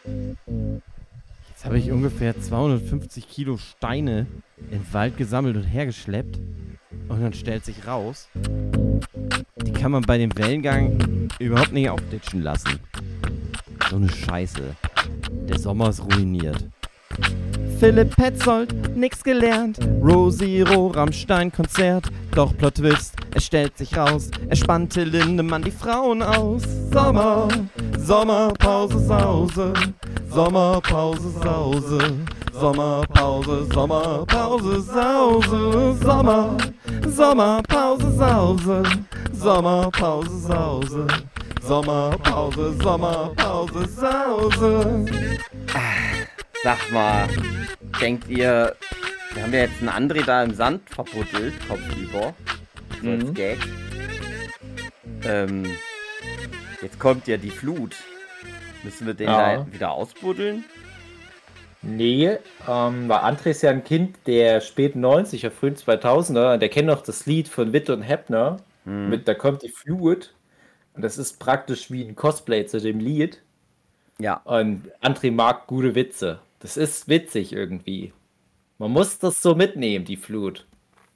Jetzt habe ich ungefähr 250 Kilo Steine im Wald gesammelt und hergeschleppt. Und dann stellt sich raus, die kann man bei dem Wellengang überhaupt nicht aufditschen lassen. So eine Scheiße. Der Sommer ist ruiniert. Philipp Petzold, nix gelernt. Rosiro, Rammstein-Konzert. Doch Plot Twist, es stellt sich raus, er spannte Lindemann die Frauen aus. Sommer, Sommerpause, Sause. Sommerpause, Sause. Sommerpause, Sommerpause, Sause. Sommerpause, Sause. Sommerpause, Sause. Sommerpause, Sommerpause, Sause. Sag mal, denkt ihr, wir haben ja jetzt einen André da im Sand verbuddelt, kopfüber, so als Gag. Jetzt kommt ja die Flut. Müssen wir den da wieder ausbuddeln? Nee, weil André ist ja ein Kind der späten 90er, frühen 2000er. Der kennt noch das Lied von Witt und Heppner mit Da kommt die Flut. Und das ist praktisch wie ein Cosplay zu dem Lied. Ja. Und André mag gute Witze. Das ist witzig irgendwie. Man muss das so mitnehmen, die Flut.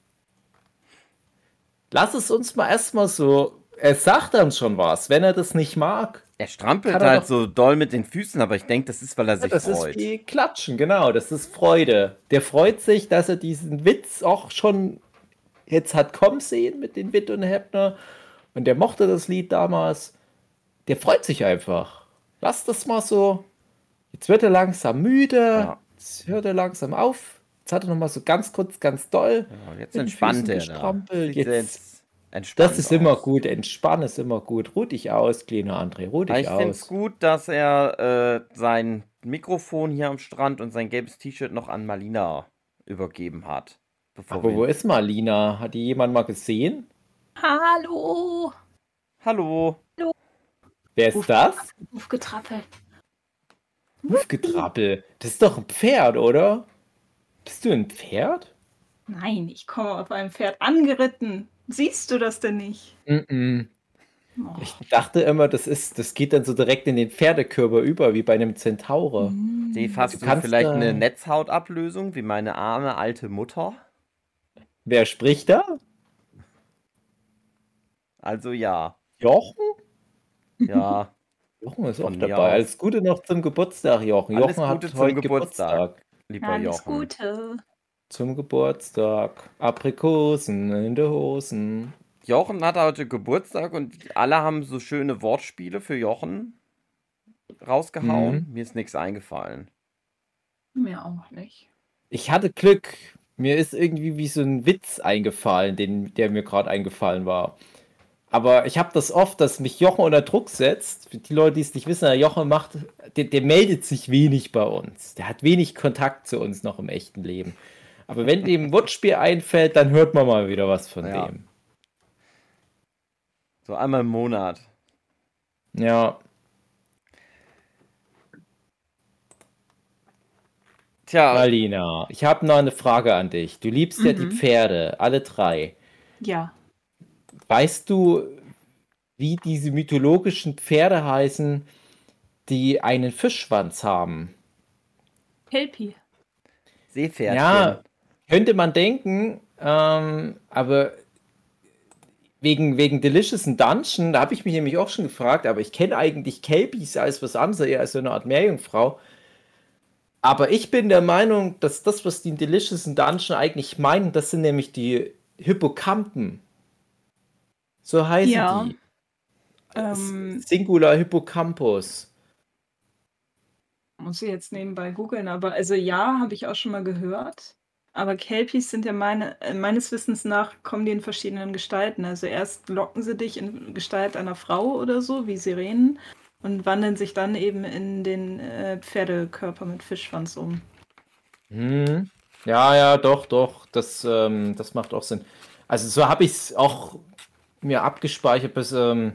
Lass es uns mal erstmal so. Er sagt dann schon was, wenn er das nicht mag. Er strampelt halt so doll mit den Füßen, aber ich denke, das ist, weil er sich das freut. Das ist wie Klatschen, genau. Das ist Freude. Der freut sich, dass er diesen Witz auch schon jetzt hat kommen sehen mit den Witt und Heppner. Und der mochte das Lied damals. Der freut sich einfach. Lass das mal so. Jetzt wird er langsam müde. Ja. Jetzt hört er langsam auf. Jetzt hat er noch mal so ganz kurz, ganz doll. Ja, jetzt entspannt er da. Jetzt das ist immer gut. Entspannen ist immer gut. Ruh dich aus, kleiner André. Ruh dich aus. Ich finde es gut, dass er sein Mikrofon hier am Strand und sein gelbes T-Shirt noch an Malina übergeben hat. Aber wo ist Malina? Hat die jemand mal gesehen? Hallo. Hallo. Hallo. Wer ist das? Hufgetrappel. Hufgetrappel? Das ist doch ein Pferd, oder? Bist du ein Pferd? Nein, ich komme auf einem Pferd angeritten. Siehst du das denn nicht? Oh. Ich dachte immer, das geht dann so direkt in den Pferdekörper über, wie bei einem Zentaurer. Steve, hast du vielleicht eine Netzhautablösung, wie meine arme alte Mutter? Wer spricht da? Also ja. Jochen? Ja. Jochen ist auch dabei. Alles Gute noch zum Geburtstag, Jochen. Alles Jochen Gute hat zum heute Geburtstag. Lieber Alles Jochen. Gute. Zum Geburtstag. Aprikosen in den Hosen. Jochen hat heute Geburtstag und alle haben so schöne Wortspiele für Jochen rausgehauen. Mir ist nichts eingefallen. Mir auch nicht. Ich hatte Glück. Mir ist irgendwie wie so ein Witz eingefallen, der mir gerade eingefallen war. Aber ich habe das oft, dass mich Jochen unter Druck setzt. Für die Leute, die es nicht wissen, der Jochen der meldet sich wenig bei uns. Der hat wenig Kontakt zu uns noch im echten Leben. Aber wenn dem ein Wortspiel einfällt, dann hört man mal wieder was von dem. So einmal im Monat. Ja. Tja. Alina, ich habe noch eine Frage an dich. Du liebst ja die Pferde, alle drei. Ja. Weißt du, wie diese mythologischen Pferde heißen, die einen Fischschwanz haben? Kelpie. Seepferdchen. Ja, könnte man denken, aber wegen Delicious in Dungeon, da habe ich mich nämlich auch schon gefragt, aber ich kenne eigentlich Kelpies als was anderes, eher als so eine Art Meerjungfrau. Aber ich bin der Meinung, dass das, was die in Delicious in Dungeon eigentlich meinen, das sind nämlich die Hippocampen. So heißen die. Singular Hippocampus. Muss ich jetzt nebenbei googeln, aber also ja, habe ich auch schon mal gehört. Aber Kelpies sind ja meines Wissens nach, kommen die in verschiedenen Gestalten. Also erst locken sie dich in Gestalt einer Frau oder so, wie Sirenen, und wandeln sich dann eben in den Pferdekörper mit Fischschwanz um. Ja, doch. Das macht auch Sinn. Also so habe ich es auch mir abgespeichert, bis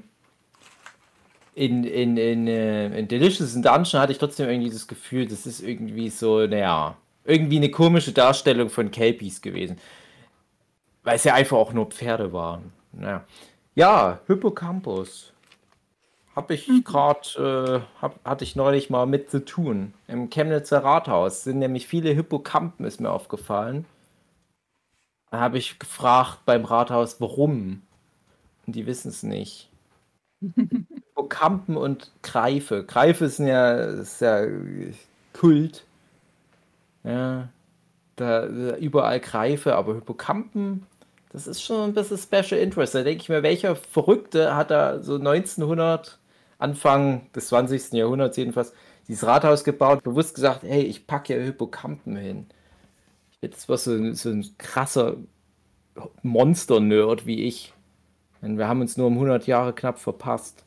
in Delicious in Dungeon hatte ich trotzdem irgendwie das Gefühl, das ist irgendwie so, irgendwie eine komische Darstellung von Kelpies gewesen. Weil es ja einfach auch nur Pferde waren. Ja, Hippocampus. Habe ich gerade, hatte ich neulich mal mit zu tun. Im Chemnitzer Rathaus sind nämlich viele Hippokampen, ist mir aufgefallen. Da habe ich gefragt beim Rathaus, warum. Und die wissen es nicht. Hippokampen und Greife. Greife ist ja Kult. Ja, da überall Greife, aber Hippokampen, das ist schon ein bisschen Special Interest. Da denke ich mir, welcher Verrückte hat da so 1900, Anfang des 20. Jahrhunderts jedenfalls, dieses Rathaus gebaut, bewusst gesagt, hey, ich packe hier Hippokampen hin. Jetzt war so ein krasser Monster-Nerd wie ich. Denn wir haben uns nur um 100 Jahre knapp verpasst.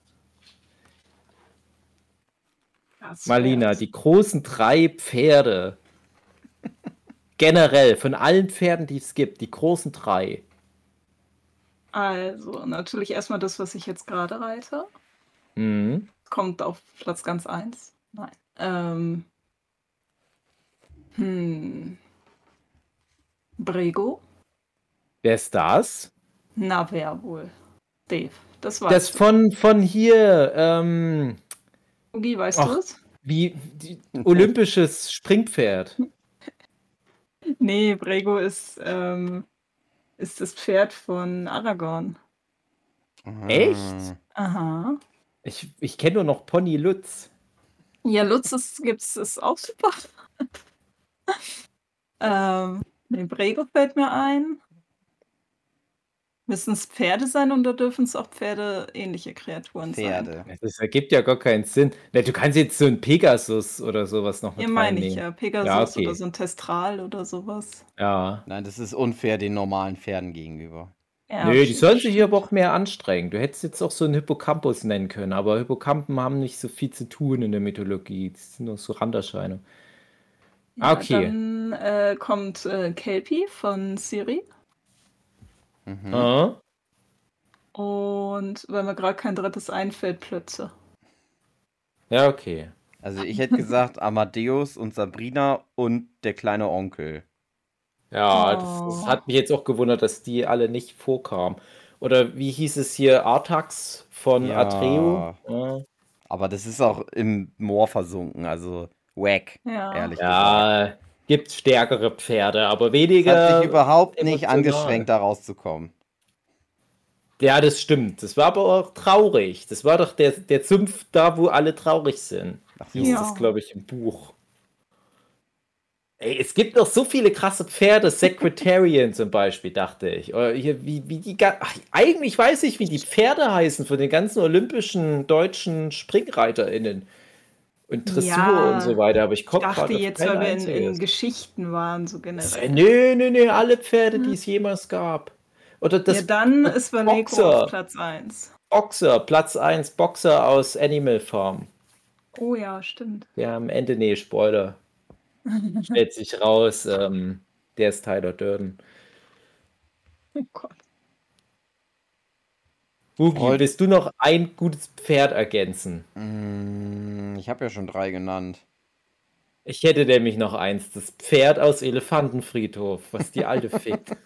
Das Marlina, wär's. die großen 3 Pferde. Generell, von allen Pferden, die es gibt, die großen 3. Also, natürlich erstmal das, was ich jetzt gerade reite. Mhm. Kommt auf Platz ganz 1. Nein. Brego? Wer ist das? Na, wer wohl? Dave, das weißt Das du. von hier, Ugi, weißt ach, du es? wie olympisches Springpferd. Nee, Brego ist das Pferd von Aragorn. Echt? Aha. Ich kenne nur noch Pony Lutz. Ja, Lutz ist auch super. Nee, Brego fällt mir ein. Müssen es Pferde sein oder dürfen es auch pferdeähnliche Kreaturen sein? Pferde. Das ergibt ja gar keinen Sinn. Na, du kannst jetzt so einen Pegasus oder sowas noch Ja, mit meine ich reinnehmen. ja. Pegasus Ja, okay. oder so ein Testral oder sowas. Ja. Nein, das ist unfair den normalen Pferden gegenüber. Ja, Nö, die okay, sollen sich stimmt. aber auch mehr anstrengen. Du hättest jetzt auch so einen Hippocampus nennen können, aber Hippokampen haben nicht so viel zu tun in der Mythologie. Die sind nur so Randerscheinungen. Ja, Okay. dann kommt Kelpie von Siri. Ah. Und weil mir gerade kein drittes einfällt, Plötze. Ja, okay. Also ich hätte gesagt Amadeus und Sabrina und der kleine Onkel. Ja, das hat mich jetzt auch gewundert, dass die alle nicht vorkamen. Oder wie hieß es hier? Artax von Ja. Atreo? Ja. Aber das ist auch im Moor versunken, also wack, Ja. ehrlich gesagt. Ja, gibt stärkere Pferde, aber Es weniger. hat sich überhaupt nicht emotional. angestrengt, da rauszukommen. Ja, das stimmt. Das war aber auch traurig. Das war doch der Sumpf da, wo alle traurig sind. Ach Hieß Ja. das, glaube ich, im Buch. Ey, es gibt noch so viele krasse Pferde, Secretarian zum Beispiel, dachte ich. Oder hier, wie die eigentlich weiß ich, wie die Pferde heißen von den ganzen olympischen deutschen SpringreiterInnen. Und Dressur Ja, und so weiter, aber ich Ich komme dachte gerade auf jetzt, kein weil wir in einziges. Geschichten waren, so generell. Nö, alle Pferde, die es jemals gab. Oder Ja, das dann ist Vallejo Boxer. auf Platz 1. Boxer, Platz 1, Boxer aus Animal Farm. Oh ja, stimmt. Der am Ende, nee, Spoiler. Stellt sich raus, der ist Tyler Durden. Oh Gott. Hugi, Freut- willst du noch ein gutes Pferd ergänzen? Ich habe ja schon 3 genannt. Ich hätte nämlich noch eins, das Pferd aus Elefantenfriedhof, was die Alte fickt.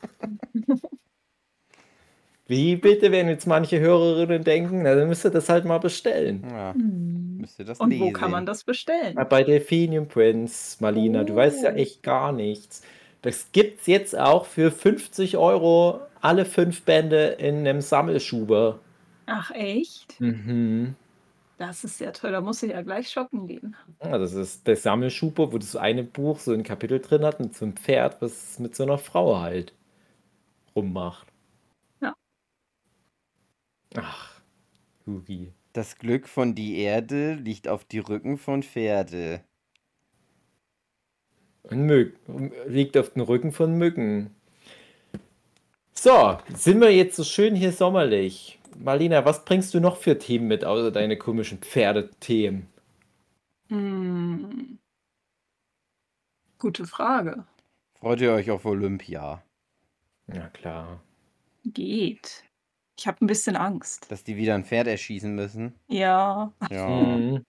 Wie bitte, wenn jetzt manche Hörerinnen denken, na, dann müsst ihr das halt mal bestellen. Ja, Hm. müsst ihr das Und lesen. wo kann man das bestellen? Bei Delphinium Prince, Marlina, du weißt ja Oh. echt gar nichts. Das gibt's jetzt auch für 50 € alle 5 Bände in einem Sammelschuber. Ach echt? Mhm. Das ist ja toll, da muss ich ja gleich shoppen gehen. Ja, das ist der Sammelschuber, wo das eine Buch so ein Kapitel drin hat mit so einem Pferd, was mit so einer Frau halt rummacht. Ja. Ach, Hugi. Das Glück von die Erde liegt auf die Rücken von Pferde. Und liegt auf dem Rücken von Mücken. So, sind wir jetzt so schön hier sommerlich. Marlina, was bringst du noch für Themen mit, außer deine komischen Pferdethemen? Hm. Gute Frage. Freut ihr euch auf Olympia? Na klar. Geht. Ich habe ein bisschen Angst. Dass die wieder ein Pferd erschießen müssen? Ja. Ja. Mhm.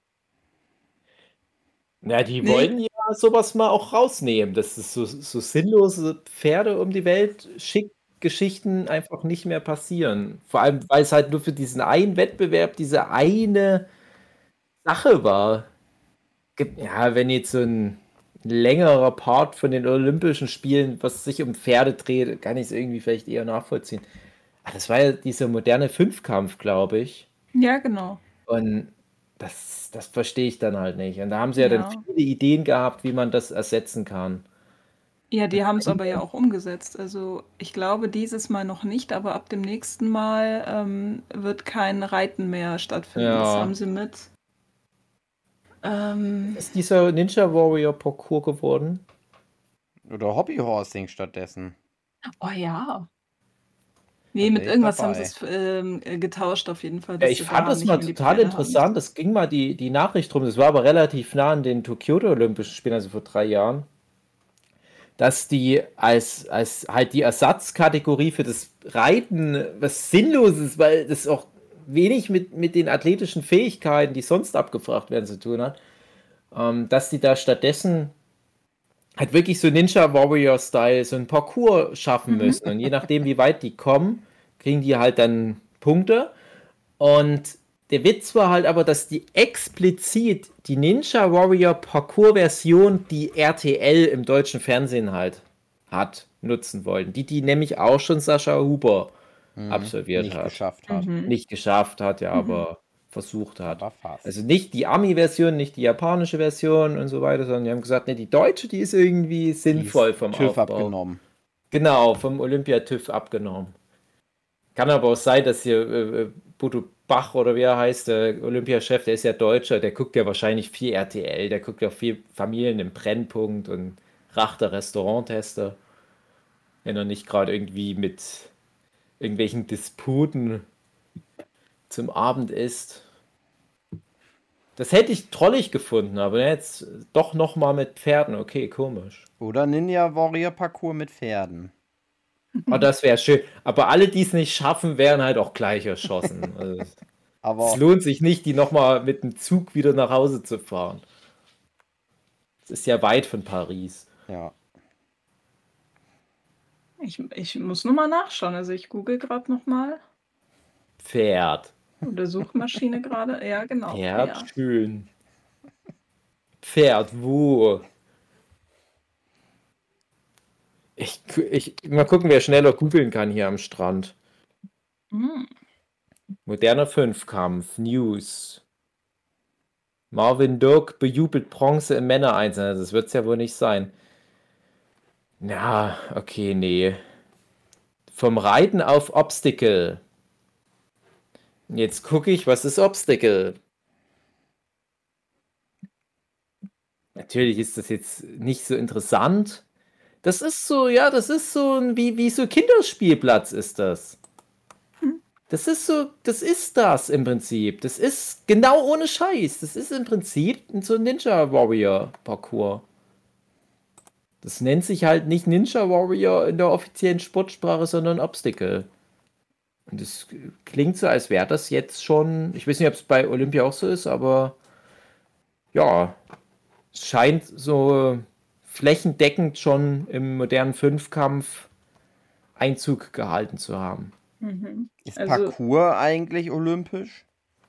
Na, die Nee. wollen ja sowas mal auch rausnehmen, dass es so sinnlose Pferde um die Welt schickt, Geschichten einfach nicht mehr passieren. Vor allem, weil es halt nur für diesen einen Wettbewerb diese eine Sache war. Ja, wenn jetzt so ein längerer Part von den Olympischen Spielen, was sich um Pferde dreht, kann ich es irgendwie vielleicht eher nachvollziehen. Ah, das war ja dieser moderne Fünfkampf, glaube ich. Ja, genau. Und das verstehe ich dann halt nicht. Und da haben sie ja dann Ja. viele Ideen gehabt, wie man das ersetzen kann. Ja, die haben es aber ja auch umgesetzt. Also ich glaube dieses Mal noch nicht, aber ab dem nächsten Mal wird kein Reiten mehr stattfinden. Das Ja. haben sie mit. Ist dieser Ninja Warrior Parcours geworden? Oder Hobbyhorsing stattdessen. Oh ja. Da Nee, mit wär ich irgendwas haben dabei. sie es getauscht auf jeden Fall. Ja, dass ich sie fand da das nicht mal mehr die total Pferde haben. interessant. Es ging mal die Nachricht rum, das war aber relativ nah an den Kyoto Olympischen Spielen, also vor 3 Jahren, dass die als halt die Ersatzkategorie für das Reiten was Sinnloses, weil das auch wenig mit den athletischen Fähigkeiten, die sonst abgefragt werden, zu tun hat, dass die da stattdessen halt wirklich so Ninja Warrior-Style so ein Parcours schaffen müssen. Und je nachdem, wie weit die kommen, kriegen die halt dann Punkte. Und der Witz war halt aber, dass die explizit die Ninja Warrior Parcours-Version, die RTL im deutschen Fernsehen halt hat, nutzen wollten. Die nämlich auch schon Sascha Huber absolviert Nicht hat. geschafft hat. Nicht geschafft hat, ja, aber versucht hat. Aber fast. Also nicht die Ami-Version, nicht die japanische Version und so weiter, sondern die haben gesagt, ne, die deutsche, die ist irgendwie Die ist sinnvoll vom TÜV Aufbau. abgenommen. Genau, vom Olympia-TÜV abgenommen. Kann aber auch sein, dass hier Bodo Bach oder wie er heißt, der Olympiachef, der ist ja Deutscher, der guckt ja wahrscheinlich viel RTL, der guckt ja viel Familien im Brennpunkt und Rachter Restauranttester. Wenn er nicht gerade irgendwie mit irgendwelchen Disputen zum Abend isst. Das hätte ich trollig gefunden, aber jetzt doch nochmal mit Pferden. Okay, komisch. Oder Ninja Warrior Parcours mit Pferden. Oh, das wäre schön. Aber alle, die es nicht schaffen, werden halt auch gleich erschossen. Also, Aber es lohnt sich nicht, die nochmal mit dem Zug wieder nach Hause zu fahren. Es ist ja weit von Paris. ja. Ich muss nur mal nachschauen. Also ich google gerade nochmal. Pferd. Oder Suchmaschine gerade. Ja, genau. Pferd, Pferd. schön. Pferd, wo? Mal gucken, wer schneller googeln kann hier am Strand. Hm. Moderner Fünfkampf, News. Marvin Dirk bejubelt Bronze im Männereinzel. Das wird es ja wohl nicht sein. Na, okay, nee. Vom Reiten auf Obstacle. Jetzt gucke ich, was ist Obstacle? Natürlich ist das jetzt nicht so interessant. Das ist so, ja, das ist so wie so Kinderspielplatz ist das. Das ist so, das ist das im Prinzip. Das ist genau ohne Scheiß. Das ist im Prinzip so ein Ninja Warrior Parcours. Das nennt sich halt nicht Ninja Warrior in der offiziellen Sportsprache, sondern Obstacle. Und es klingt so, als wäre das jetzt schon, ich weiß nicht, ob es bei Olympia auch so ist, aber ja, es scheint so flächendeckend schon im modernen Fünfkampf Einzug gehalten zu haben. Mhm. Ist Also, Parcours eigentlich olympisch?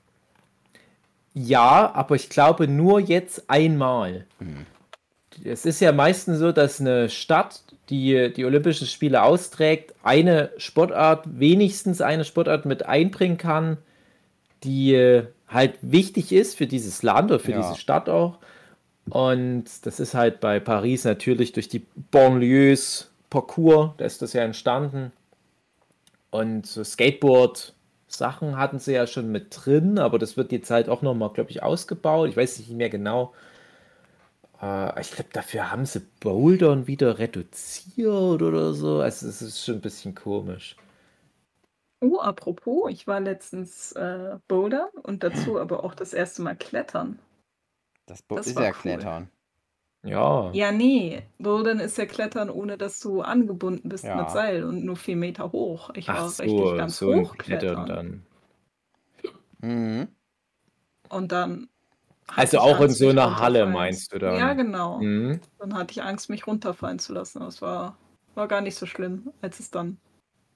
Ja, aber ich glaube nur jetzt einmal. Es ist ja meistens so, dass eine Stadt, die die Olympischen Spiele austrägt, wenigstens eine Sportart mit einbringen kann, die halt wichtig ist für dieses Land oder für Ja. diese Stadt auch. Und das ist halt bei Paris natürlich durch die Banlieues Parcours, da ist das ja entstanden. Und so Skateboard-Sachen hatten sie ja schon mit drin, aber das wird jetzt halt auch nochmal, glaube ich, ausgebaut. Ich weiß nicht mehr genau. Ich glaube, dafür haben sie Bouldern wieder reduziert oder so. Also es ist schon ein bisschen komisch. apropos, ich war letztens Bouldern und dazu aber auch das erste Mal Klettern. Das Das ist war ja cool. Klettern. Ja. Ja, nee, Bouldern ist ja Klettern, ohne dass du angebunden bist Ja. mit Seil und nur 4 Meter hoch. Ich war Ach richtig so, ganz so ein hoch Klettern klettern. dann. Mhm. Und dann hatte Also ich auch in Angst, so mich einer Halle runterfallen meinst zu. du dann? Ja, genau. Mhm. Dann hatte ich Angst, mich runterfallen zu lassen. Aber es war gar nicht so schlimm, als es dann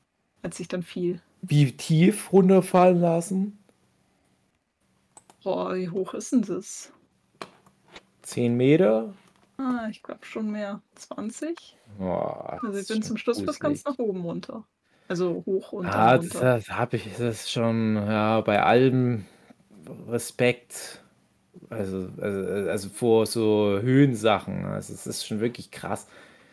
als ich dann fiel. Wie tief runterfallen lassen? Boah, wie hoch ist denn das? 10 Meter? Ich glaube schon mehr. 20? Boah, Also das ich ist bin schon zum Schluss bis ganz gruselig. nach oben runter. Also hoch und dann Ah, runter. das habe ich, das schon, ja, bei allem Respekt, also vor so Höhensachen. Also es ist schon wirklich krass.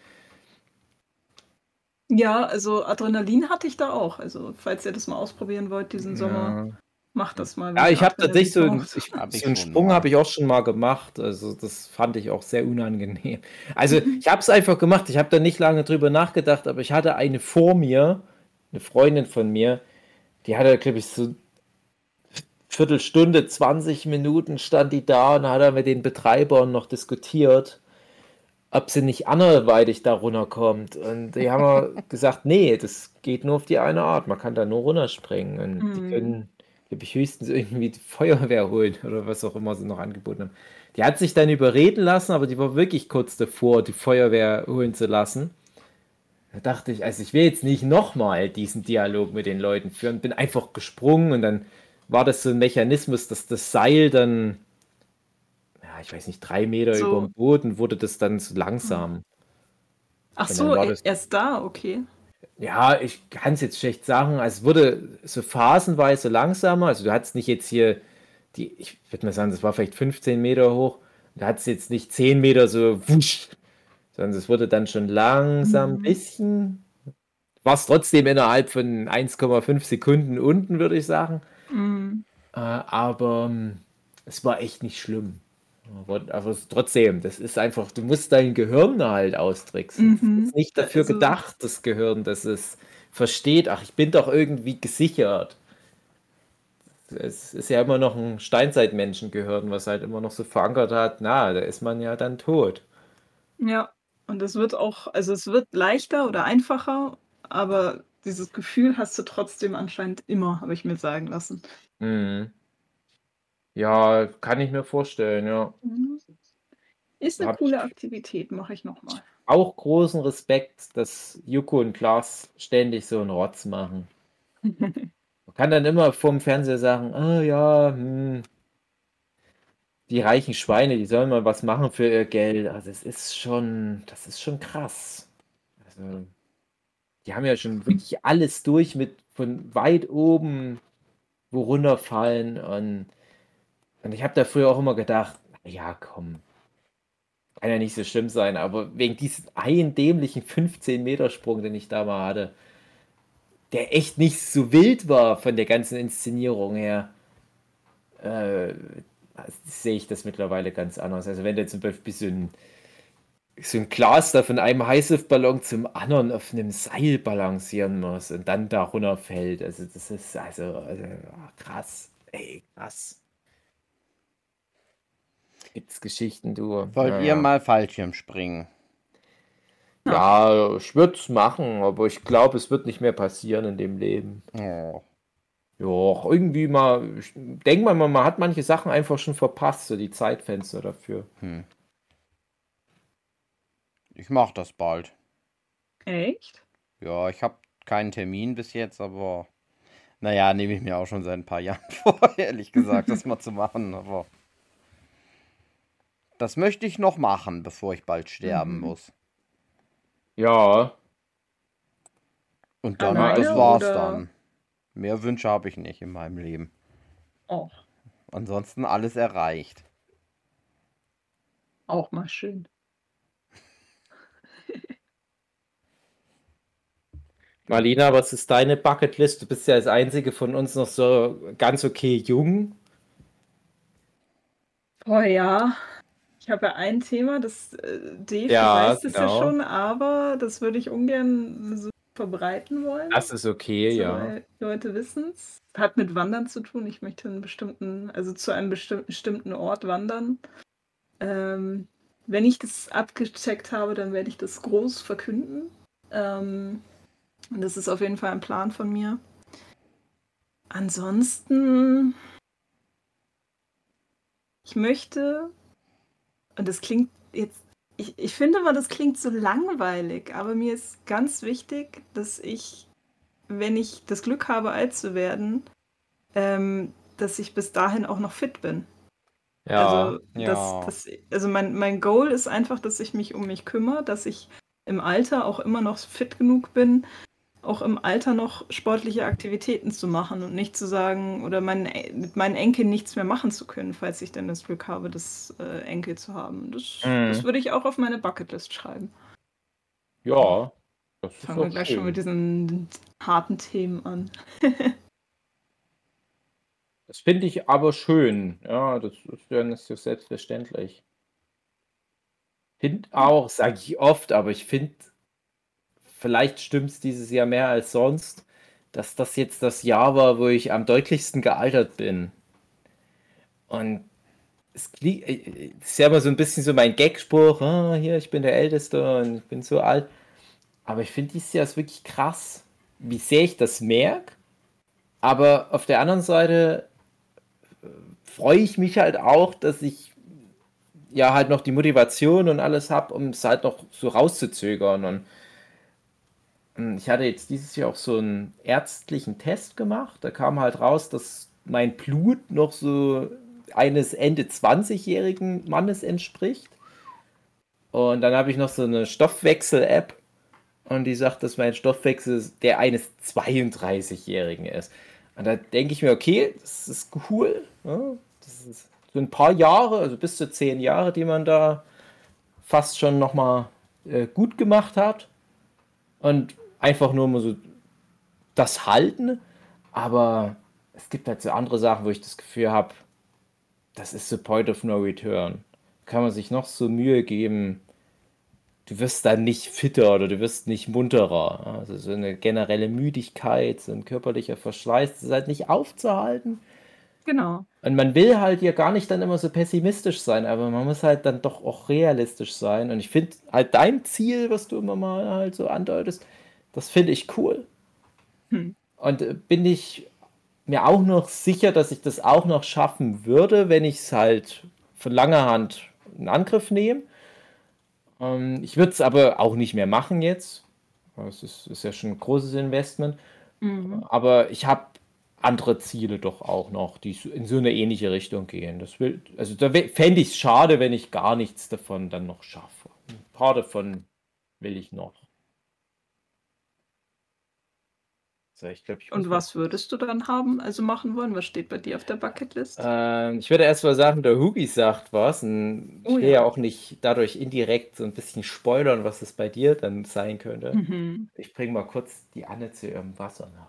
Ja, also Adrenalin hatte ich da auch. Also falls ihr das mal ausprobieren wollt diesen Sommer, Ja, macht das mal, wenn ja, ihr ich habe Adrenalin tatsächlich braucht. Hab ich so einen schon Sprung mal. habe ich auch schon mal gemacht. Also das fand ich auch sehr unangenehm. Also ich habe es einfach gemacht. Ich habe da nicht lange drüber nachgedacht, aber ich hatte eine vor mir, eine Freundin von mir, die hatte, glaube ich, so Viertelstunde, 20 Minuten stand die da und hat er mit den Betreibern noch diskutiert, ob sie nicht anderweitig da runterkommt. Und die haben mir gesagt, nee, das geht nur auf die eine Art. Man kann da nur runterspringen. Und die können, glaube ich, höchstens irgendwie die Feuerwehr holen oder was auch immer sie noch angeboten haben. Die hat sich dann überreden lassen, aber die war wirklich kurz davor, die Feuerwehr holen zu lassen. Da dachte ich, also ich will jetzt nicht nochmal diesen Dialog mit den Leuten führen, bin einfach gesprungen und dann war das so ein Mechanismus, dass das Seil dann, ja, ich weiß nicht, 3 Meter über So, dem Boden wurde das dann so langsam. ach Und dann so, war das, erst da, okay. ja, ich kann es jetzt schlecht sagen, also es wurde so phasenweise langsamer, also du hattest nicht jetzt hier ich würde mal sagen, das war vielleicht 15 Meter hoch, du hattest jetzt nicht 10 Meter so wusch, sondern es wurde dann schon langsam ein bisschen, war es trotzdem innerhalb von 1,5 Sekunden unten, würde ich sagen. Aber es war echt nicht schlimm. Aber trotzdem, das ist einfach, du musst dein Gehirn halt austricksen. Es ist nicht dafür Also, gedacht, das Gehirn, dass es versteht, ach, ich bin doch irgendwie gesichert. Es ist ja immer noch ein Steinzeitmenschengehirn, was halt immer noch so verankert hat, na, da ist man ja dann tot. ja. Und es wird auch, also es wird leichter oder einfacher, aber dieses Gefühl hast du trotzdem anscheinend immer, habe ich mir sagen lassen. Mhm. Ja, kann ich mir vorstellen, ja. Ist eine Hab coole ich Aktivität, mache ich nochmal. auch großen Respekt, dass Joko und Klaas ständig so einen Rotz machen. Man kann dann immer vorm Fernseher sagen, ah ja, die reichen Schweine, die sollen mal was machen für ihr Geld. Also das ist schon krass. Also, die haben ja schon wirklich alles durch mit von weit oben, wo runterfallen. Und ich habe da früher auch immer gedacht, ja, komm, kann ja nicht so schlimm sein. Aber wegen diesem einen dämlichen 15-Meter-Sprung, den ich da mal hatte, der echt nicht so wild war von der ganzen Inszenierung her, äh, sehe ich das mittlerweile ganz anders. Also wenn du zum Beispiel so ein Glas da von einem Heißluftballon zum anderen auf einem Seil balancieren muss und dann da runterfällt. Also das ist krass. Ey, krass. Gibt's Geschichten, du. Wollt ihr Naja. mal Fallschirm springen? Ja, ich würde es machen, aber ich glaube, es wird nicht mehr passieren in dem Leben. Oh. Ja, irgendwie mal, ich denke mal, man hat manche Sachen einfach schon verpasst, so die Zeitfenster dafür. Ich mach das bald. Echt? Ja, ich habe keinen Termin bis jetzt, aber naja, nehme ich mir auch schon seit ein paar Jahren vor, ehrlich gesagt, das mal zu machen. Aber das möchte ich noch machen, bevor ich bald sterben muss. Ja, Und dann, Alleine das war's oder- dann. Mehr Wünsche habe ich nicht in meinem Leben. Oh, Ansonsten alles erreicht. auch mal schön. Marlina, was ist deine Bucketlist? Du bist ja als einzige von uns noch so ganz okay jung. Oh ja, ich habe ja ein Thema, das Dave, du Ja, weißt es ja genau. schon, aber das würde ich ungern so verbreiten wollen. Das ist okay, So, ja. weil die Leute wissen es. Hat mit Wandern zu tun. Ich möchte einen bestimmten, also zu einem bestimmten Ort wandern. Wenn ich das abgecheckt habe, dann werde ich das groß verkünden. Und das ist auf jeden Fall ein Plan von mir. Ansonsten, ich möchte, und das klingt jetzt, ich finde mal, das klingt so langweilig, aber mir ist ganz wichtig, dass ich wenn ich das Glück habe, alt zu werden, dass ich bis dahin auch noch fit bin. Ja. Ja. Also mein Goal ist einfach, dass ich mich um mich kümmere, dass ich im Alter auch immer noch fit genug bin, auch im Alter noch sportliche Aktivitäten zu machen und nicht zu sagen oder mit meinen Enkeln nichts mehr machen zu können, falls ich denn das Glück habe, das Enkel zu haben. Das würde ich auch auf meine Bucketlist schreiben. Ja, das ist Fangen wir auch gleich schon mit schön. diesen harten Themen an. Das finde ich aber schön. Ja, das ist ja nicht so selbstverständlich. Finde auch, sage ich oft, aber ich finde, vielleicht stimmt es dieses Jahr mehr als sonst, dass das jetzt das Jahr war, wo ich am deutlichsten gealtert bin. Und es ist ja immer so ein bisschen so mein Gagspruch, ah, hier, ich bin der Älteste und ich bin so alt. Aber ich finde, dieses Jahr ist wirklich krass, wie sehr ich das merke. Aber auf der anderen Seite freue ich mich halt auch, dass ich ja halt noch die Motivation und alles habe, um es halt noch so rauszuzögern. Und ich hatte jetzt dieses Jahr auch so einen ärztlichen Test gemacht. Da kam halt raus, dass mein Blut noch so eines Ende 20-jährigen Mannes entspricht. Und dann habe ich noch so eine Stoffwechsel-App und die sagt, dass mein Stoffwechsel der eines 32-jährigen ist. Und da denke ich mir, okay, das ist cool. Ja, das ist so ein paar Jahre, also bis zu 10 Jahre, die man da fast schon nochmal gut gemacht hat. Und einfach nur mal so das halten. Aber es gibt halt so andere Sachen, wo ich das Gefühl habe, das ist so Point of No Return. Kann man sich noch so Mühe geben, du wirst dann nicht fitter oder du wirst nicht munterer. Also so eine generelle Müdigkeit, so ein körperlicher Verschleiß, das ist halt nicht aufzuhalten. Genau. Und man will halt hier gar nicht dann immer so pessimistisch sein, aber man muss halt dann doch auch realistisch sein. Und ich finde halt dein Ziel, was du immer mal halt so andeutest, das finde ich cool. Hm. Und bin ich mir auch noch sicher, dass ich das auch noch schaffen würde, wenn ich es halt von langer Hand in Angriff nehme. Ich würde es aber auch nicht mehr machen jetzt. Ist ja schon ein großes Investment. Mhm. Aber ich habe andere Ziele doch auch noch, die in so eine ähnliche Richtung gehen. Also da fände ich es schade, wenn ich gar nichts davon dann noch schaffe. Ein paar davon will ich noch. So, ich glaube, ich muss Und mal was kurz. würdest du dann haben, also machen wollen? Was steht bei dir auf der Bucketlist? Ich würde erst mal sagen, der Hugi sagt was. Und Oh ich will ja ja. auch nicht dadurch indirekt so ein bisschen spoilern, was es bei dir dann sein könnte. Mhm. Ich bringe mal kurz die Anne zu ihrem Wassernapf.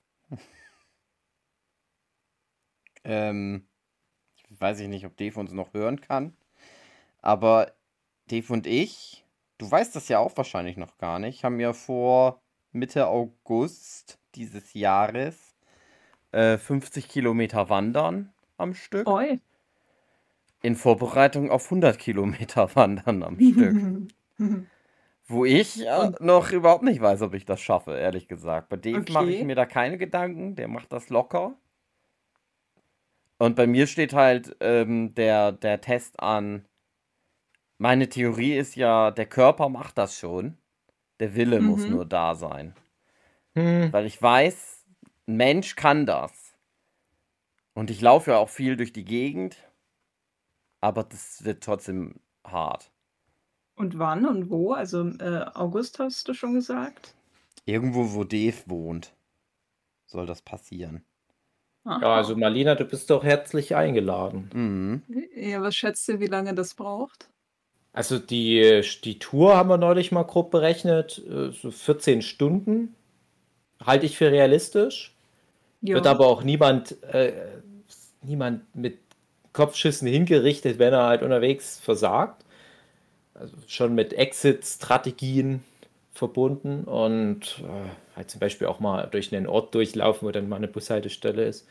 Weiß ich nicht, ob Dave uns noch hören kann. Aber Dave und ich, du weißt das ja auch wahrscheinlich noch gar nicht, haben ja vor Mitte August dieses Jahres 50 Kilometer wandern am Stück. Oi. In Vorbereitung auf 100 Kilometer wandern am Stück. Wo ich Und noch überhaupt nicht weiß, ob ich das schaffe, ehrlich gesagt. Bei Dave mache ich okay. mir da keine Gedanken, der macht das locker. Und bei mir steht halt der Test an. Meine Theorie ist ja, der Körper macht das schon. Der Wille muss Mhm. nur da sein. Hm, Weil ich weiß, ein Mensch kann das. Und ich laufe ja auch viel durch die Gegend. Aber das wird trotzdem hart. Und wann und wo? Also August hast du schon gesagt. Irgendwo, wo Dave wohnt, soll das passieren. ja, also Aha. Marlena, du bist doch herzlich eingeladen. Mhm. Ja, was schätzt du, wie lange das braucht? Also die Tour haben wir neulich mal grob berechnet, so 14 Stunden. Halte ich für realistisch. Wird Ja. aber auch niemand mit Kopfschüssen hingerichtet, wenn er halt unterwegs versagt. Also schon mit Exit-Strategien verbunden und halt zum Beispiel auch mal durch einen Ort durchlaufen, wo dann mal eine Bushaltestelle ist.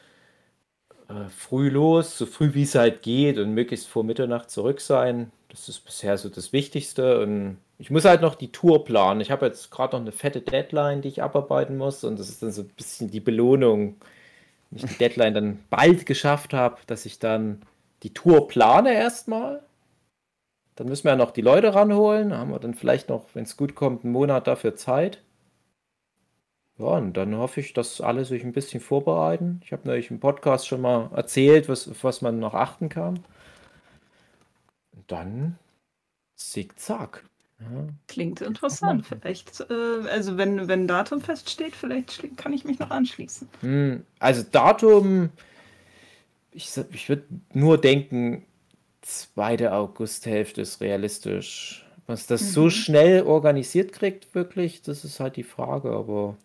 Früh los, so früh wie es halt geht und möglichst vor Mitternacht zurück sein. Das ist bisher so das Wichtigste. Und ich muss halt noch die Tour planen. Ich habe jetzt gerade noch eine fette Deadline, die ich abarbeiten muss. Und das ist dann so ein bisschen die Belohnung, wenn ich die Deadline dann bald geschafft habe, dass ich dann die Tour plane erstmal. Dann müssen wir ja noch die Leute ranholen. Da haben wir dann vielleicht noch, wenn es gut kommt, einen Monat dafür Zeit. Ja, und dann hoffe ich, dass alle sich ein bisschen vorbereiten. Ich habe neulich im Podcast schon mal erzählt, auf was man noch achten kann. Und dann zickzack. Ja, Klingt einfach mal. interessant. Vielleicht, also wenn Datum feststeht, vielleicht kann ich mich noch anschließen. Also Datum, ich würde nur denken, 2. Augusthälfte ist realistisch. Was das so schnell organisiert kriegt, wirklich, das ist halt die Frage. Aber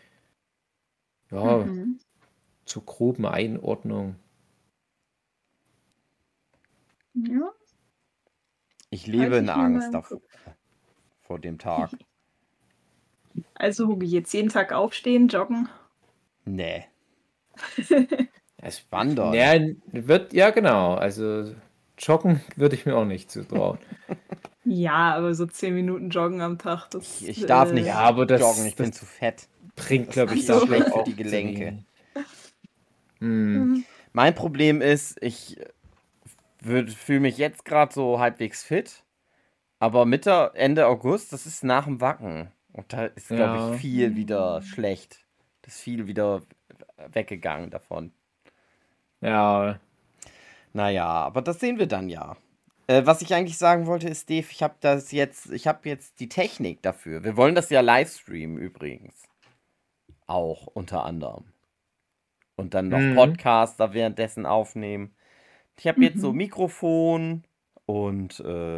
ja, Mhm. zur groben Einordnung. Ja, Ich halte lebe in ich mir mal Angst im davor, Kopf. vor dem Tag. Also Hugi, jetzt jeden Tag aufstehen, joggen. Nee, Es, wandern. ja, genau. Also joggen würde ich mir auch nicht zutrauen. Ja, aber so 10 Minuten joggen am Tag, Ich darf nicht Ja, aber joggen, ich bin zu fett. bringt, Das glaube ist ich, ja so. schlecht für auch die zu Gelenke. wenig. Hm. Mhm. Mein Problem ist, ich fühle mich jetzt gerade so halbwegs fit, aber Ende August, das ist nach dem Wacken. Und da ist, glaube ich, Ja. viel wieder schlecht. Das ist viel wieder weggegangen davon. Ja. Naja, aber das sehen wir dann ja. Was ich eigentlich sagen wollte, ist, Dave, ich habe jetzt die Technik dafür. Wir wollen das ja livestreamen übrigens. Auch unter anderem. Und dann noch Mhm. Podcaster währenddessen aufnehmen. Ich habe jetzt so Mhm. Mikrofon und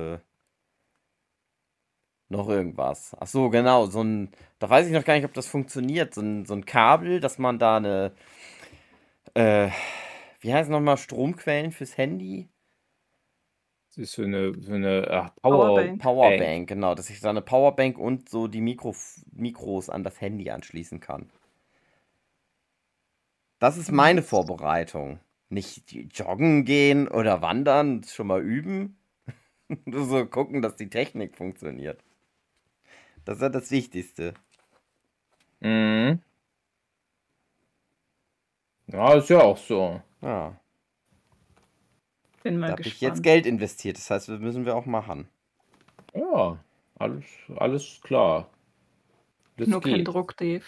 noch irgendwas. Ach so, genau, da weiß ich noch gar nicht, ob das funktioniert. So ein Kabel, dass man da wie heißt es nochmal, Stromquellen fürs Handy? Das ist so eine Powerbank. Powerbank, genau, dass ich da eine Powerbank und so die Mikros an das Handy anschließen kann. Das ist meine Vorbereitung. Nicht joggen gehen oder wandern, schon mal üben. Nur so gucken, dass die Technik funktioniert. Das ist ja das Wichtigste. Mhm. Ja, ist ja auch so. Ja, Bin da mal habe ich jetzt gespannt. Geld investiert. Das heißt, das müssen wir auch machen. Ja, alles klar. Das Nur kein geht. Druck, Dave.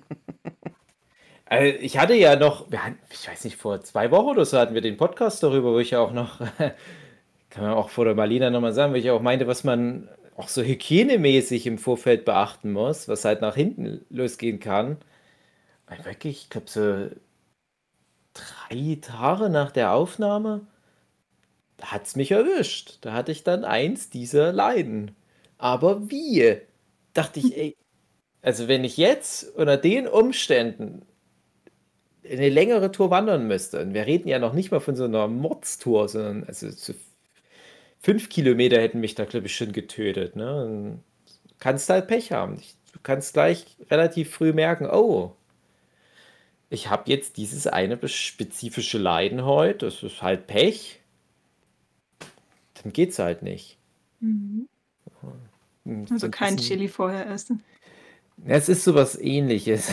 Ich hatte ja noch, ich weiß nicht, vor 2 Wochen oder so hatten wir den Podcast darüber, wo ich ja auch noch, kann man auch vor der Marlina nochmal sagen, wo ich auch meinte, was man auch so hygienemäßig im Vorfeld beachten muss, was halt nach hinten losgehen kann. Wirklich, ich glaube, so 3 Tage nach der Aufnahme hat es mich erwischt. Da hatte ich dann eins dieser Leiden. Aber wie? Dachte ich, ey, also wenn ich jetzt unter den Umständen eine längere Tour wandern müsste, und wir reden ja noch nicht mal von so einer Mordstour, sondern also so 5 Kilometer hätten mich da, glaube ich, schon getötet. Ne? Dann kannst du halt Pech haben. Du kannst gleich relativ früh merken, oh, ich habe jetzt dieses eine spezifische Leiden heute, das ist halt Pech, dann geht's halt nicht. Mhm. Und Also so ein kein bisschen, Chili vorher essen. ja, es ist sowas Ähnliches.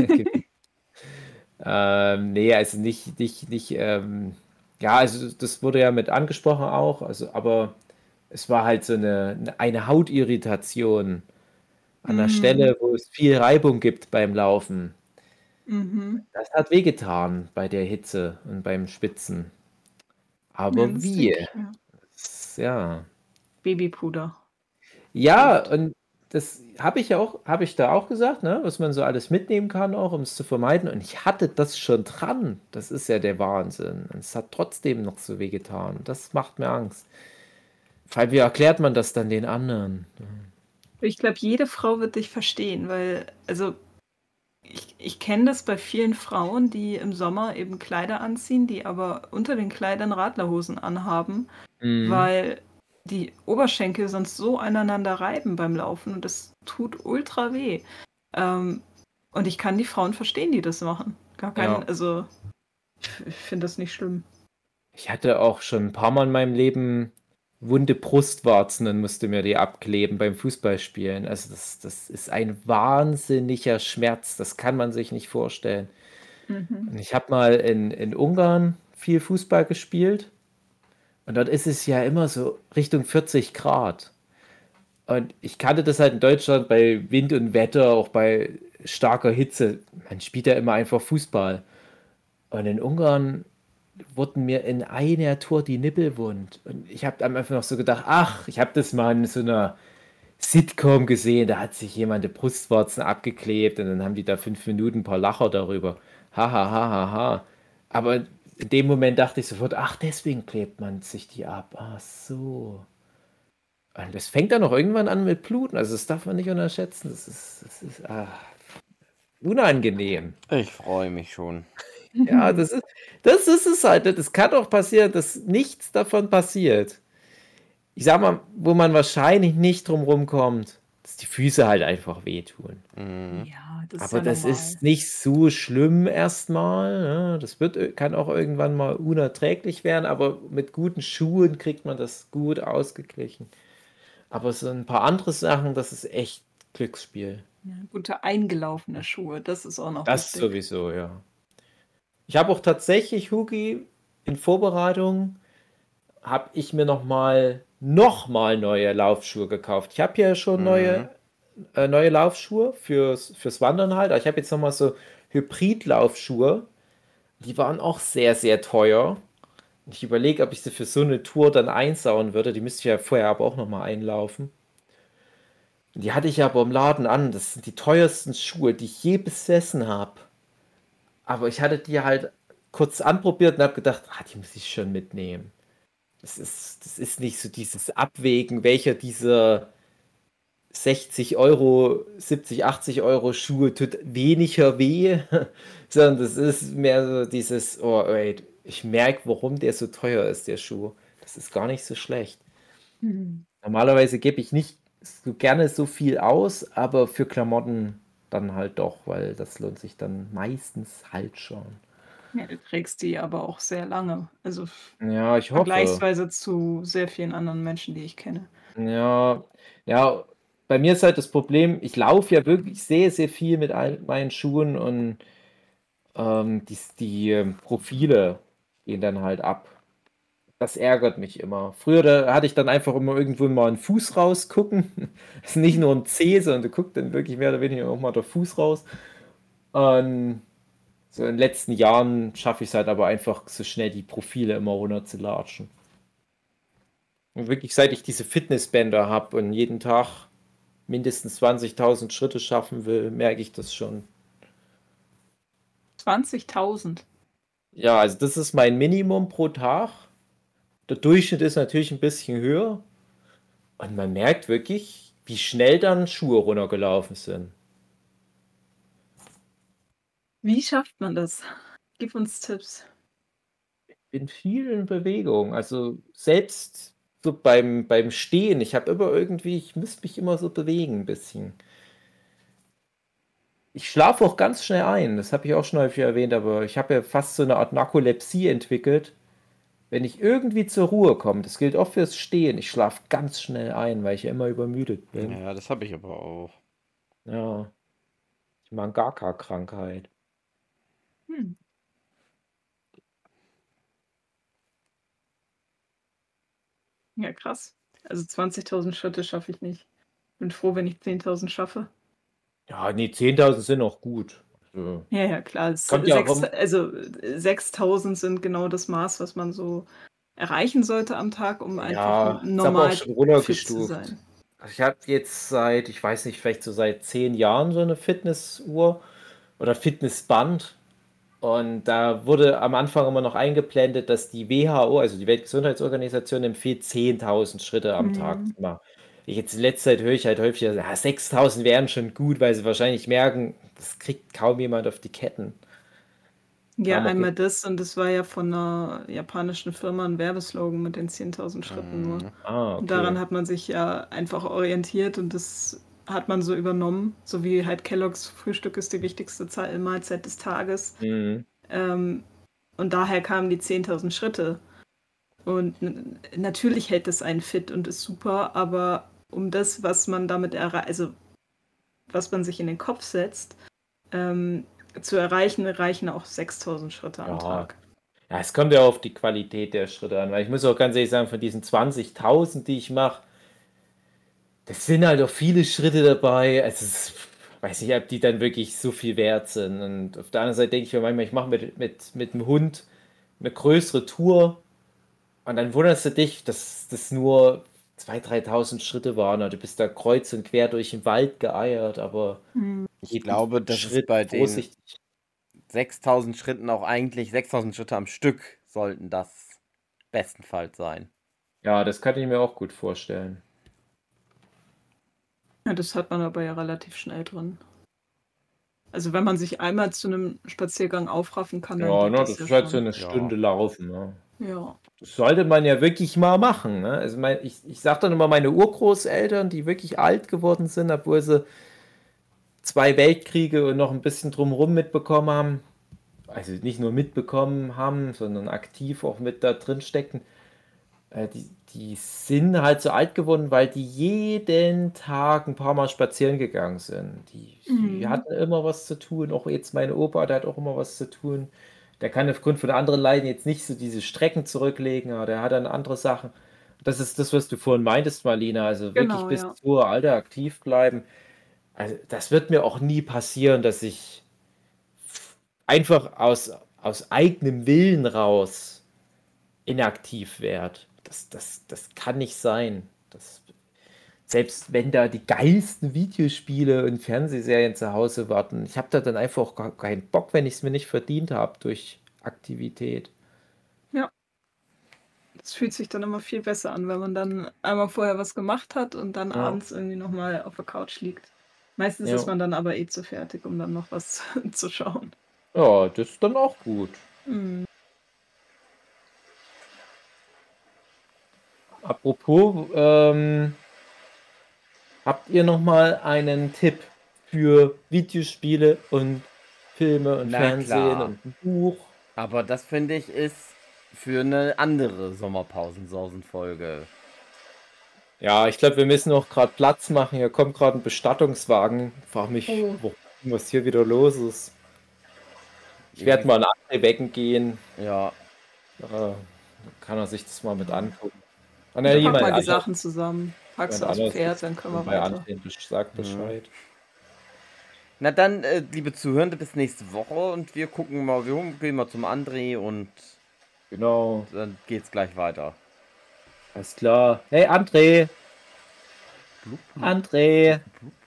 Nee, also nicht, ja, also das wurde ja mit angesprochen auch, also, aber es war halt so eine Hautirritation an der Mhm. Stelle, wo es viel Reibung gibt beim Laufen. Mhm. Das hat wehgetan bei der Hitze und beim Schwitzen. Ja, Aber das wie? denke ich mir. Ja. Babypuder Ja, hilft. und das habe ich da auch gesagt, ne, was man so alles mitnehmen kann, auch um es zu vermeiden. Und ich hatte das schon dran. Das ist ja der Wahnsinn. Und es hat trotzdem noch so wehgetan. Das macht mir Angst. Vor allem, wie erklärt man das dann den anderen? Ich glaube, jede Frau wird dich verstehen, weil, also ich kenne das bei vielen Frauen, die im Sommer eben Kleider anziehen, die aber unter den Kleidern Radlerhosen anhaben, Mhm. weil die Oberschenkel sonst so aneinander reiben beim Laufen und das tut ultra weh. Ähm, und ich kann die Frauen verstehen, die das machen. Gar kein, Ja. also ich finde das nicht schlimm. Ich hatte auch schon ein paar Mal in meinem Leben wunde Brustwarzen und musste mir die abkleben beim Fußballspielen. Also das ist ein wahnsinniger Schmerz. Das kann man sich nicht vorstellen. Mhm. Und ich habe mal in Ungarn viel Fußball gespielt und dort ist es ja immer so Richtung 40 Grad. Und ich kannte das halt in Deutschland bei Wind und Wetter, auch bei starker Hitze. Man spielt ja immer einfach Fußball. Und in Ungarn wurden mir in einer Tour die Nippel wund. Und ich habe dann einfach noch so gedacht, ach, ich habe das mal in so einer Sitcom gesehen, da hat sich jemand die Brustwarzen abgeklebt und dann haben die da 5 Minuten ein paar Lacher darüber. Ha, ha, ha, ha, ha. Aber in dem Moment dachte ich sofort, ach, deswegen klebt man sich die ab. Ach so. Und das fängt dann auch irgendwann an mit Bluten. Also das darf man nicht unterschätzen. Das ist unangenehm. Ich freue mich schon. Ja, das ist es halt. Das kann auch passieren, dass nichts davon passiert. Ich sag mal, wo man wahrscheinlich nicht drum rumkommt, dass die Füße halt einfach wehtun. Mhm. Ja, das ist Aber ja das normal. ist nicht so schlimm erstmal. Ne? Das kann auch irgendwann mal unerträglich werden, aber mit guten Schuhen kriegt man das gut ausgeglichen. Aber so ein paar andere Sachen, das ist echt Glücksspiel. Ja, gute eingelaufene Schuhe, das ist auch noch Das wichtig. sowieso, ja. Ich habe auch tatsächlich, Hugi, in Vorbereitung habe ich mir noch mal neue Laufschuhe gekauft. Ich habe ja schon Mhm. neue Laufschuhe fürs Wandern halt. Aber ich habe jetzt nochmal so Hybrid-Laufschuhe. Die waren auch sehr, sehr teuer. Und ich überlege, ob ich sie für so eine Tour dann einsauen würde. Die müsste ich ja vorher aber auch nochmal einlaufen. Die hatte ich aber im Laden an. Das sind die teuersten Schuhe, die ich je besessen habe. Aber ich hatte die halt kurz anprobiert und habe gedacht, die muss ich schon mitnehmen. Das ist nicht so dieses Abwägen, welcher dieser 60 Euro, 70, 80 Euro Schuhe tut weniger weh, sondern das ist mehr so dieses, oh, wait, ich merke, warum der so teuer ist, der Schuh. Das ist gar nicht so schlecht. Mhm. Normalerweise gebe ich nicht so gerne so viel aus, aber für Klamotten dann halt doch, weil das lohnt sich dann meistens halt schon. Ja, du trägst die aber auch sehr lange. Also Ja, ich hoffe. vergleichsweise zu sehr vielen anderen Menschen, die ich kenne. Ja, ja, bei mir ist halt das Problem, ich laufe ja wirklich sehr, sehr viel mit all meinen Schuhen und die Profile gehen dann halt ab. Das ärgert mich immer. Früher, da hatte ich dann einfach immer irgendwo mal einen Fuß rausgucken. Das ist nicht nur ein Zeh, sondern du guckst dann wirklich mehr oder weniger auch mal der Fuß raus. Und so in den letzten Jahren schaffe ich es halt aber einfach so schnell die Profile immer runterzulatschen. Und wirklich, seit ich diese Fitnessbänder habe und jeden Tag mindestens 20.000 Schritte schaffen will, merke ich das schon. 20.000. Ja, also das ist mein Minimum pro Tag. Der Durchschnitt ist natürlich ein bisschen höher. Und man merkt wirklich, wie schnell dann Schuhe runtergelaufen sind. Wie schafft man das? Gib uns Tipps. In vielen Bewegungen. Also selbst so beim Stehen. Ich muss mich immer so bewegen ein bisschen. Ich schlafe auch ganz schnell ein. Das habe ich auch schon häufig erwähnt, aber ich habe ja fast so eine Art Narkolepsie entwickelt. Wenn ich irgendwie zur Ruhe komme, das gilt auch fürs Stehen, ich schlafe ganz schnell ein, weil ich ja immer übermüdet bin. Ja, das habe ich aber auch. Ja, ich Mangaka-Krankheit. Hm. Ja, krass. Also 20.000 Schritte schaffe ich nicht. Bin froh, wenn ich 10.000 schaffe. Ja, nee, 10.000 sind auch gut. Also, Ja, ja, klar. kommt ja auch Also 6.000 sind genau das Maß, was man so erreichen sollte am Tag, um einfach ja, ich habe auch normal schon fit zu runtergestuft. sein. Also ich habe jetzt ich weiß nicht, vielleicht so seit 10 Jahren so eine Fitnessuhr oder Fitnessband. Und da wurde am Anfang immer noch eingeblendet, dass die WHO, also die Weltgesundheitsorganisation, empfiehlt 10.000 Schritte am Tag Mhm. zu machen. Jetzt in letzter Zeit höre ich halt häufiger, 6.000 wären schon gut, weil sie wahrscheinlich merken, das kriegt kaum jemand auf die Ketten. Ja, Mal einmal gucken. das und das war ja von einer japanischen Firma ein Werbeslogan mit den 10.000 Schritten nur. Mhm. Und daran Okay. hat man sich ja einfach orientiert und das hat man so übernommen. So wie halt Kellogg's Frühstück ist die wichtigste Mahlzeit des Tages. Mhm. Ähm, und daher kamen die 10.000 Schritte. Und natürlich hält das einen fit und ist super, aber um das, was man damit also was man sich in den Kopf setzt, ähm, zu erreichen, reichen auch 6.000 Schritte am Ja. Tag. Ja, es kommt ja auf die Qualität der Schritte an, weil ich muss auch ganz ehrlich sagen, von diesen 20.000, die ich mache, das sind halt auch viele Schritte dabei. Also weiß nicht, ob die dann wirklich so viel wert sind. Und auf der anderen Seite denke ich mir manchmal, ich mache mit dem Hund eine größere Tour und dann wunderst du dich, dass das nur 2.000, 3.000 Schritte waren. Und du bist da kreuz und quer durch den Wald geeiert, aber Ich jeden glaube, das ist Schritt bei den vorsichtig. 6000 Schritten auch eigentlich 6000 Schritte am Stück sollten das bestenfalls sein. Ja, das kann ich mir auch gut vorstellen. Ja, das hat man aber ja relativ schnell drin. Also wenn man sich einmal zu einem Spaziergang aufraffen kann, dann Ja, geht ne, das das ja ist halt so schon. eine Stunde laufen. Ne? Ja. Das sollte man ja wirklich mal machen. Ne? Also ich sage dann immer, meine Urgroßeltern, die wirklich alt geworden sind, obwohl sie 2 Weltkriege und noch ein bisschen drumherum mitbekommen haben, also nicht nur mitbekommen haben, sondern aktiv auch mit da drin stecken, die sind halt so alt geworden, weil die jeden Tag ein paar Mal spazieren gegangen sind. Die hatten immer was zu tun, auch jetzt mein Opa, der hat auch immer was zu tun. Der kann aufgrund von anderen Leiden jetzt nicht so diese Strecken zurücklegen, aber der hat dann andere Sachen. Das ist das, was du vorhin meintest, Marlina, also wirklich Genau, bis ja. ins hohe Alter aktiv bleiben. Also das wird mir auch nie passieren, dass ich einfach aus eigenem Willen raus inaktiv werde. Das kann nicht sein. Selbst wenn da die geilsten Videospiele und Fernsehserien zu Hause warten, ich habe da dann einfach auch gar keinen Bock, wenn ich es mir nicht verdient habe durch Aktivität. Ja. Das fühlt sich dann immer viel besser an, wenn man dann einmal vorher was gemacht hat und dann Ja, abends irgendwie nochmal auf der Couch liegt. Meistens ist ja. man dann aber eh zu fertig, um dann noch was zu schauen. Ja, das ist dann auch gut. Mhm. Apropos, habt ihr noch mal einen Tipp für Videospiele und Filme und Na Fernsehen klar. und ein Buch? Aber das finde ich ist für eine andere Sommerpausensausen-Folge. Ja, ich glaube, wir müssen auch gerade Platz machen. Hier kommt gerade ein Bestattungswagen. Frag mich, Oh, was hier wieder los ist. Ich werde mal einen André wecken gehen. Ja, Dann kann er sich das mal mit angucken. Und ja, dann pack mal die jemand Sachen zusammen. Packst du aufs anderes Pferd, dann können wir bei weiter. André sagt Bescheid. na dann, liebe Zuhörende, bis nächste Woche und wir gucken mal, wir gehen mal zum André und Genau, dann geht's gleich weiter. alles klar. Hey André! André!